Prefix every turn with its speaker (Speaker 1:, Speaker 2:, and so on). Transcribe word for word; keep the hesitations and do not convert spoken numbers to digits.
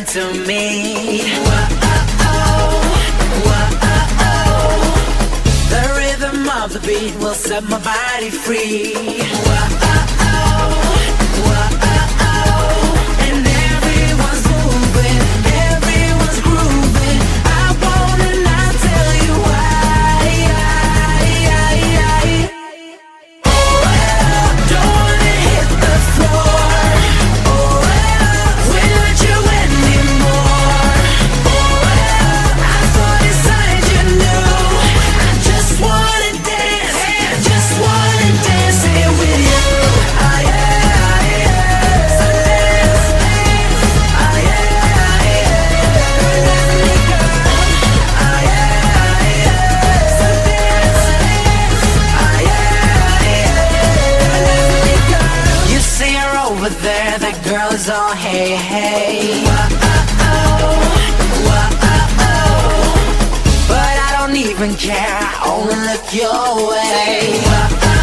Speaker 1: to me. Whoa-oh-oh, whoa-oh-oh. The rhythm of the beat will set my body free. Whoa-oh-oh, whoa-oh-oh. And everyone's moving, everyone's grooving. I wanna not tell you why. Oh, well, don't wanna hit the floor. Oh, well, without you anymore. Oh, well, I thought inside you knew. I just wanna dance, I just wanna dance here with you. Oh, yeah, yeah. So dance, dance. Oh, yeah, yeah. With me, girl. Oh, yeah, yeah. So dance, dance. Oh, yeah, yeah. With me, girl. You see her over there, that girl is all hey, hey. Whoa-oh-oh, whoa-oh-oh. But I don't even care, I only look your way. Whoa-oh-oh.